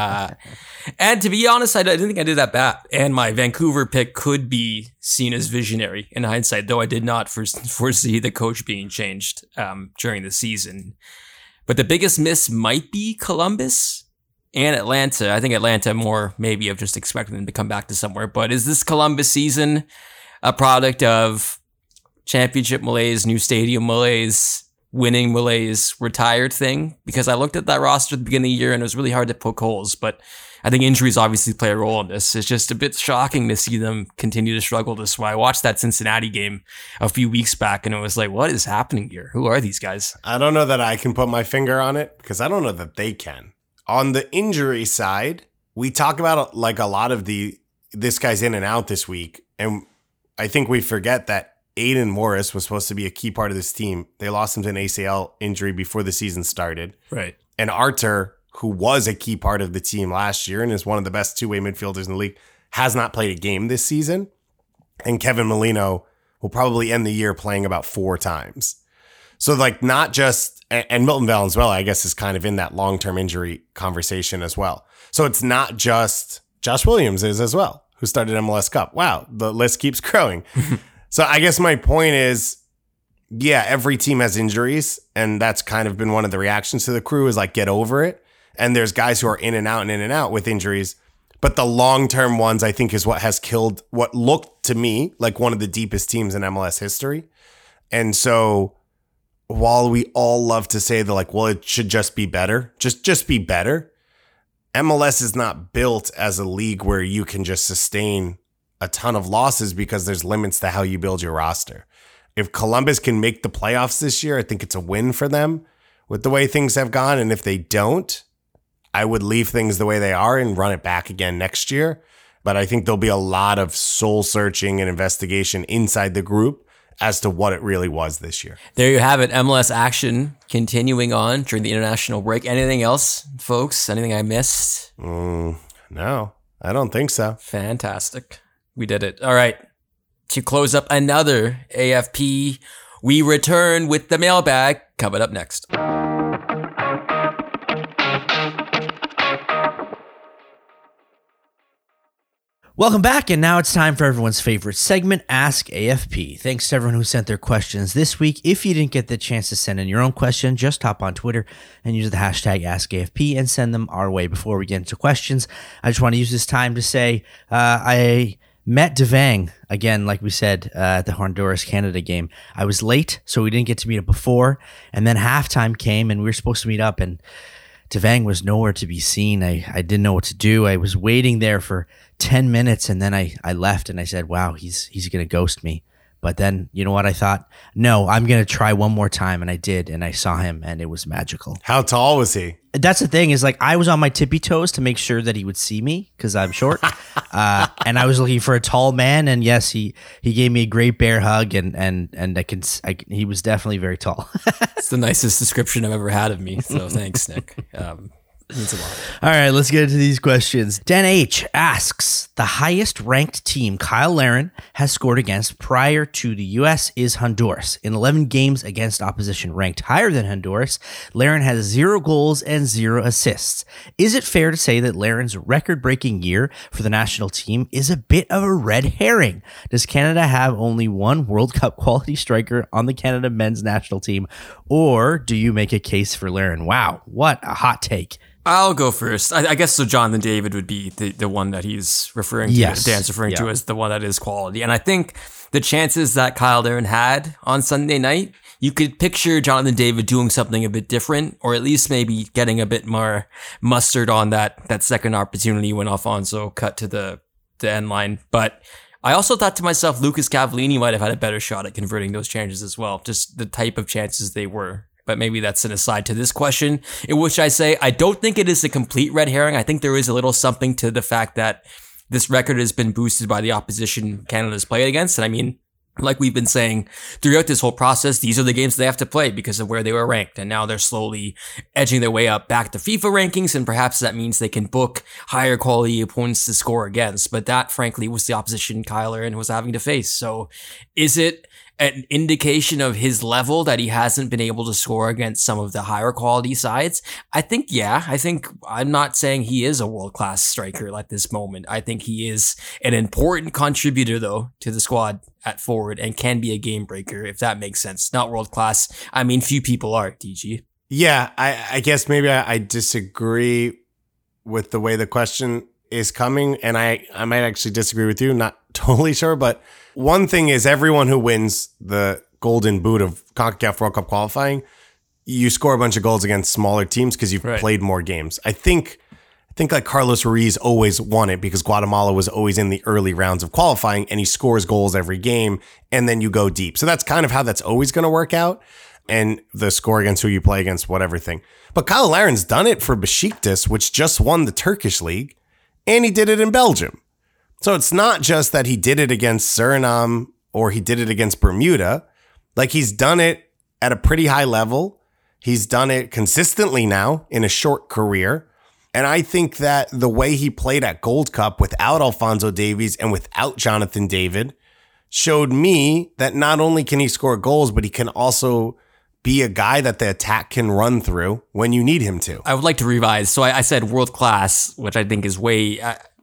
And to be honest, I didn't think I did that bad. And my Vancouver pick could be seen as visionary in hindsight, though I did not foresee the coach being changed during the season. But the biggest miss might be Columbus and Atlanta. I think Atlanta more maybe of just expecting them to come back to somewhere. But is this Columbus season a product of championship malaise, new stadium malaise, winning malaise, retired thing? Because I looked at that roster at the beginning of the year and it was really hard to poke holes, but I think injuries obviously play a role in this. It's just a bit shocking to see them continue to struggle this way. I watched that Cincinnati game a few weeks back and it was like, what is happening here? Who are these guys? I don't know that I can put my finger on it because I don't know that they can. On the injury side, we talk about like a lot of this guy's in and out this week, and I think we forget that Aiden Morris was supposed to be a key part of this team. They lost him to an ACL injury before the season started. Right. And Artur, who was a key part of the team last year and is one of the best two-way midfielders in the league, has not played a game this season. And Kevin Molino will probably end the year playing about 4 times. So like not just, and Milton Valenzuela, I guess, is kind of in that long-term injury conversation as well. So it's not just Josh Williams is as well, who started MLS Cup. Wow, the list keeps growing. So I guess my point is, yeah, every team has injuries, and that's kind of been one of the reactions to the Crew is like, get over it. And there's guys who are in and out with injuries. But the long-term ones, I think, is what has killed what looked to me like one of the deepest teams in MLS history. And so while we all love to say that, like, well, it should just be better, just be better, MLS is not built as a league where you can just sustain a ton of losses because there's limits to how you build your roster. If Columbus can make the playoffs this year, I think it's a win for them with the way things have gone. And if they don't, I would leave things the way they are and run it back again next year. But I think there'll be a lot of soul searching and investigation inside the group as to what it really was this year. There you have it. MLS action continuing on during the international break. Anything else, folks? Anything I missed? No, I don't think so. Fantastic. We did it. All right. To close up another AFP, we return with the mailbag coming up next. Welcome back, and now it's time for everyone's favorite segment, Ask AFP. Thanks to everyone who sent their questions this week. If you didn't get the chance to send in your own question, just hop on Twitter and use the hashtag AskAFP and send them our way. Before we get into questions, I just want to use this time to say I met Devang again, like we said, at the Honduras-Canada game. I was late, so we didn't get to meet up before, and then halftime came, and we were supposed to meet up, and Devang was nowhere to be seen. I didn't know what to do. I was waiting there for 10 minutes, and then I left, and I said, wow, he's going to ghost me. But then, you know what? I thought, no, I'm going to try one more time, and I did, and I saw him, and it was magical. How tall was he? That's the thing is, like, I was on my tippy toes to make sure that he would see me because I'm short, and I was looking for a tall man, and yes, he gave me a great bear hug, and he was definitely very tall. It's the nicest description I've ever had of me, so thanks, Nick. Means a lot. All right, let's get into these questions. Dan H. asks, the highest ranked team Kyle Larin has scored against prior to the U.S. is Honduras. In 11 games against opposition ranked higher than Honduras, Larin has 0 goals and 0 assists. Is it fair to say that Larin's record-breaking year for the national team is a bit of a red herring? Does Canada have only one World Cup quality striker on the Canada men's national team, or do you make a case for Larin? Wow, what a hot take. I'll go first. I guess so. Jonathan David would be the one that he's referring to. Yes. Dan's referring to as the one that is quality. And I think the chances that Kyle Larin had on Sunday night, you could picture Jonathan David doing something a bit different, or at least maybe getting a bit more mustard on that second opportunity when Alfonso cut to the end line. But I also thought to myself, Lucas Cavallini might have had a better shot at converting those chances as well. Just the type of chances they were. But maybe that's an aside to this question, in which I say I don't think it is a complete red herring. I think there is a little something to the fact that this record has been boosted by the opposition Canada's played against. And I mean, like we've been saying throughout this whole process, these are the games they have to play because of where they were ranked. And now they're slowly edging their way up back to FIFA rankings. And perhaps that means they can book higher quality opponents to score against. But that, frankly, was the opposition Kyle Larin was having to face. So is it an indication of his level that he hasn't been able to score against some of the higher quality sides? I think, yeah. I'm not saying he is a world-class striker at this moment. I think he is an important contributor, though, to the squad at forward and can be a game breaker, if that makes sense. Not world-class. I mean, few people are, DG. Yeah, I guess maybe I disagree with the way the question is coming, and I might actually disagree with you. Not totally sure, but one thing is everyone who wins the golden boot of CONCACAF World Cup qualifying, you score a bunch of goals against smaller teams because you've played more games. I think like Carlos Ruiz always won it because Guatemala was always in the early rounds of qualifying and he scores goals every game and then you go deep. So that's kind of how that's always going to work out. And the score against who you play against, whatever thing. But Kyle Larin's done it for Besiktas, which just won the Turkish league, and he did it in Belgium. So it's not just that he did it against Suriname or he did it against Bermuda. Like, he's done it at a pretty high level. He's done it consistently now in a short career. And I think that the way he played at Gold Cup without Alphonso Davies and without Jonathan David showed me that not only can he score goals, but he can also be a guy that the attack can run through when you need him to. I would like to revise. So I said world class, which I think is way...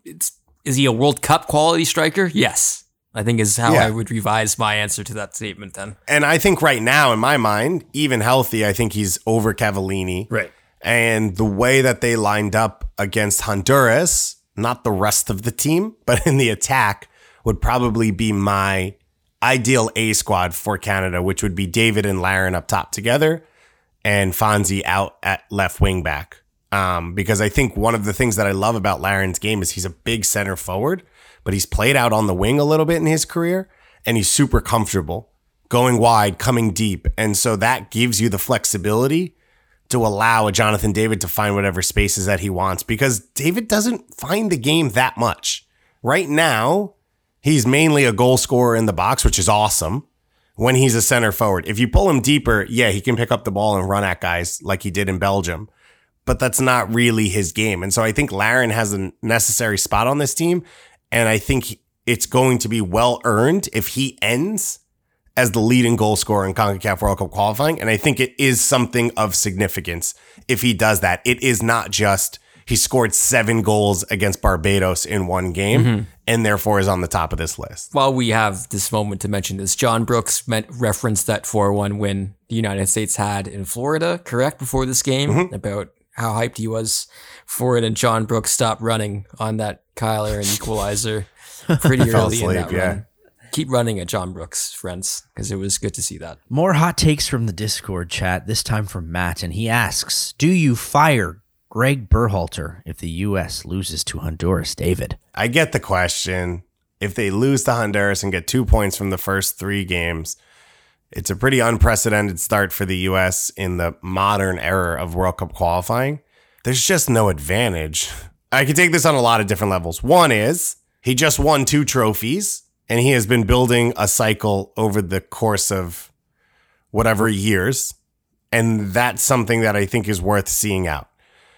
Is he a World Cup quality striker? Yes. I think is how I would revise my answer to that statement then. And I think right now, in my mind, even healthy, I think he's over Cavallini. Right. And the way that they lined up against Honduras, not the rest of the team, but in the attack, would probably be my ideal A squad for Canada, which would be David and Larin up top together and Fonzie out at left wing back. Because I think one of the things that I love about Larin's game is he's a big center forward, but he's played out on the wing a little bit in his career, and he's super comfortable going wide, coming deep. And so that gives you the flexibility to allow a Jonathan David to find whatever spaces that he wants, because David doesn't find the game that much. Right now, he's mainly a goal scorer in the box, which is awesome when he's a center forward. If you pull him deeper, yeah, he can pick up the ball and run at guys like he did in Belgium. But that's not really his game. And so I think Larin has a necessary spot on this team. And I think it's going to be well earned if he ends as the leading goal scorer in CONCACAF World Cup qualifying. And I think it is something of significance if he does that. It is not just he scored 7 goals against Barbados in one game and therefore is on the top of this list. While we have this moment to mention this, John Brooks referenced that 4-1 win the United States had in Florida, correct, before this game, about how hyped he was for it, and John Brooks stopped running on that Kyle Larin equalizer pretty early in that run. Keep running at John Brooks, friends, because it was good to see that. More hot takes from the Discord chat, this time from Matt, and he asks, do you fire Greg Berhalter if the U.S. loses to Honduras, David? I get the question. If they lose to Honduras and get 2 points from the first 3 games, it's a pretty unprecedented start for the U.S. in the modern era of World Cup qualifying. There's just no advantage. I can take this on a lot of different levels. One is he just won 2 trophies, and he has been building a cycle over the course of whatever years. And that's something that I think is worth seeing out.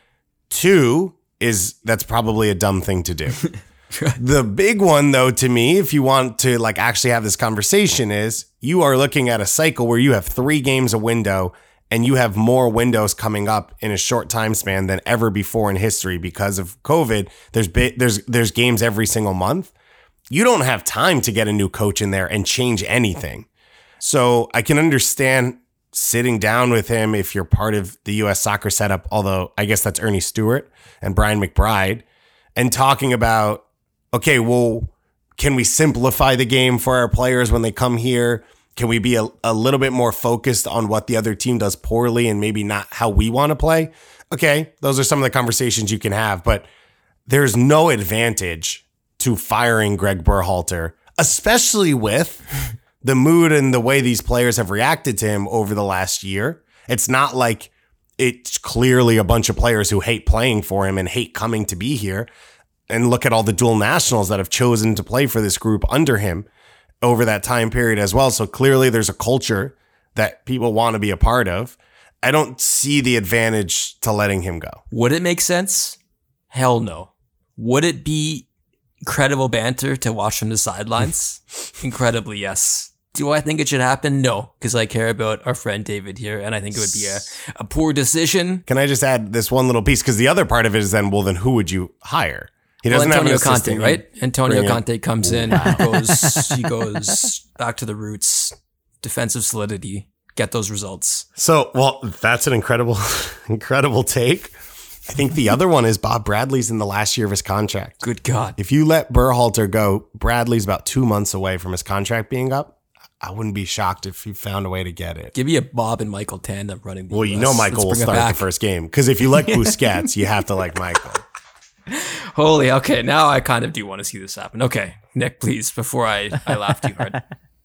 2 is that's probably a dumb thing to do. The big one, though, to me, if you want to like actually have this conversation, is you are looking at a cycle where you have 3 games a window and you have more windows coming up in a short time span than ever before in history because of COVID. There's games every single month. You don't have time to get a new coach in there and change anything. So I can understand sitting down with him if you're part of the U.S. soccer setup, although I guess that's Ernie Stewart and Brian McBride, and talking about, okay, well, can we simplify the game for our players when they come here? Can we be a little bit more focused on what the other team does poorly and maybe not how we want to play? Okay, those are some of the conversations you can have, but there's no advantage to firing Greg Berhalter, especially with the mood and the way these players have reacted to him over the last year. It's not like it's clearly a bunch of players who hate playing for him and hate coming to be here. And look at all the dual nationals that have chosen to play for this group under him. over that time period as well. So clearly there's a culture that people want to be a part of. I don't see the advantage to letting him go. Would it make sense? Hell no. Would it be incredible banter to watch from the sidelines? Incredibly, yes. Do I think it should happen? No, because I care about our friend David here, and I think it would be a poor decision. Can I just add this one little piece? Because the other part of it is then who would you hire? He doesn't Antonio have an Conte, right? Antonio Bring it. Conte comes in, he goes back to the roots, defensive solidity, get those results. So, well, that's an incredible take. I think the other one is Bob Bradley's in the last year of his contract. Good God. If you let Berhalter go, Bradley's about 2 months away from his contract being up. I wouldn't be shocked if he found a way to get it. Give me a Bob and Michael tandem running the Well, you know Michael will start the first game. Because if you like Busquets, you have to like Michael. Holy, okay, now I kind of do want to see this happen. Okay, Nick, please, before I laugh too hard.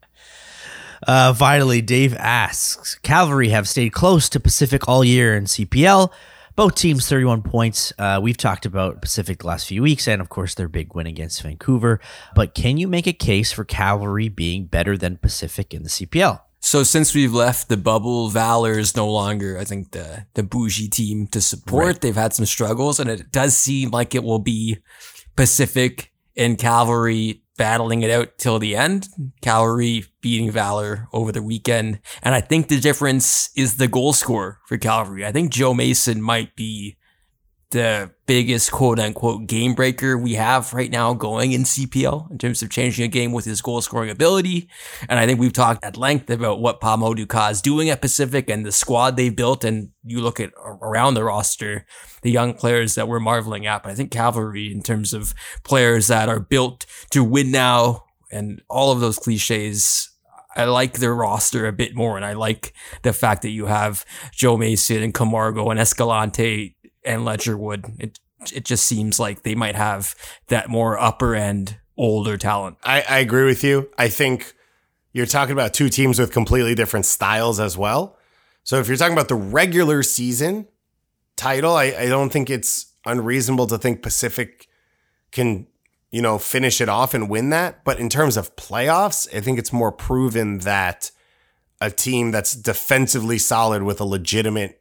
Vitally, Dave asks, Cavalry have stayed close to Pacific all year in CPL. Both teams 31 points. We've talked about Pacific the last few weeks and, of course, their big win against Vancouver. But can you make a case for Cavalry being better than Pacific in the CPL? So since we've left the bubble, Valor is no longer, I think, the bougie team to support. Right. They've had some struggles, and it does seem like it will be Pacific and Cavalry battling it out till the end. Cavalry beating Valor over the weekend. And I think the difference is the goal scorer for Cavalry. I think Joe Mason might be the biggest quote-unquote game breaker we have right now going in CPL in terms of changing a game with his goal-scoring ability. And I think we've talked at length about what Pamo Dukas is doing at Pacific and the squad they've built. And you look at around the roster, the young players that we're marveling at. But I think Cavalry, in terms of players that are built to win now and all of those cliches, I like their roster a bit more. And I like the fact that you have Joe Mason and Camargo and Escalante and Ledgerwood. It just seems like they might have that more upper end, older talent. I agree with you. I think you're talking about two teams with completely different styles as well. So if you're talking about the regular season title, I don't think it's unreasonable to think Pacific can, finish it off and win that. But in terms of playoffs, I think it's more proven that a team that's defensively solid with a legitimate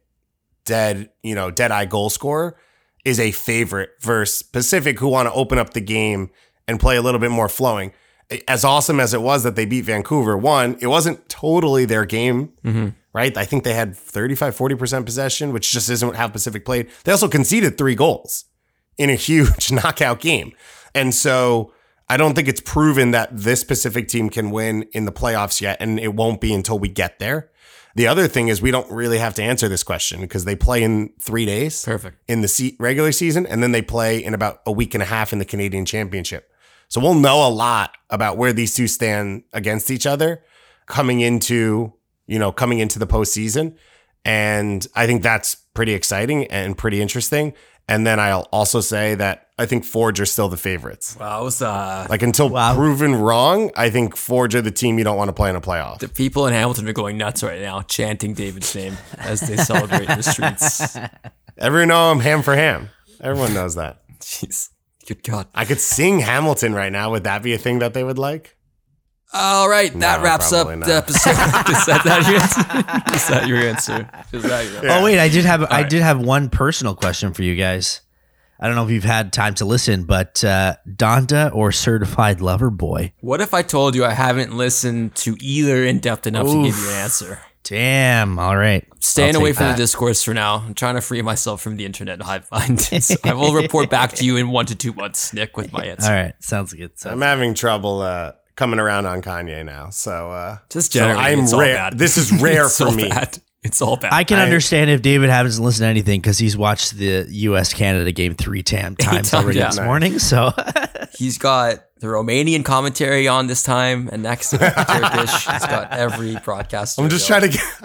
dead-eye goal scorer is a favorite versus Pacific, who want to open up the game and play a little bit more flowing. As awesome as it was that they beat Vancouver, one, it wasn't totally their game, right? I think they had 35-40% possession, which just isn't how Pacific played. They also conceded 3 goals in a huge knockout game. And so I don't think it's proven that this Pacific team can win in the playoffs yet, and it won't be until we get there. The other thing is we don't really have to answer this question because they play in 3 days. Perfect. In the regular season, and then they play in about a week and a half in the Canadian Championship. So we'll know a lot about where these two stand against each other coming into the postseason. And I think that's pretty exciting and pretty interesting. And then I'll also say that I think Forge are still the favorites. Wow. Until proven wrong, I think Forge are the team you don't want to play in a playoff. The people in Hamilton are going nuts right now, chanting David's name as they celebrate in the streets. Everyone know I'm ham for ham. Everyone knows that. Jeez. Good God. I could sing Hamilton right now. Would that be a thing that they would like? All right, that wraps up the episode. Is that your answer? Is that your answer? Oh wait, I did have one personal question for you guys. I don't know if you've had time to listen, but Donda or Certified Lover Boy? What if I told you I haven't listened to either in depth enough to give you an answer? Damn. All right. Staying away from the discourse for now. I'm trying to free myself from the internet hive mind. So I will report back to you in 1 to 2 months, Nick, with my answer. All right. Sounds good. I'm having trouble coming around on Kanye now. So just generally, I'm it's rare. All bad. This is rare for me. Bad. It's all bad. I can understand if David hasn't listened to anything because he's watched the U.S.-Canada game 3 times already this morning. So he's got the Romanian commentary on this time, and next to Turkish. He's got every broadcaster. I'm just trying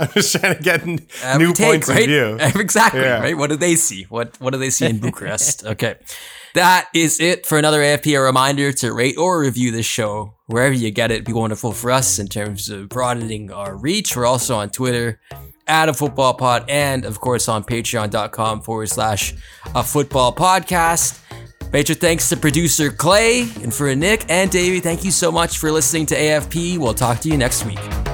to get new points of view. Exactly. Yeah. Right. What do they see? What do they see in Bucharest? Okay. That is it for another AFP. A reminder to rate or review this show wherever you get it. It'd be wonderful for us in terms of broadening our reach. We're also on Twitter @AFootballPod and of course on patreon.com/a football podcast. Major thanks to producer Clay, and for Nick and Davey, thank you so much for listening to AFP. We'll talk to you next week.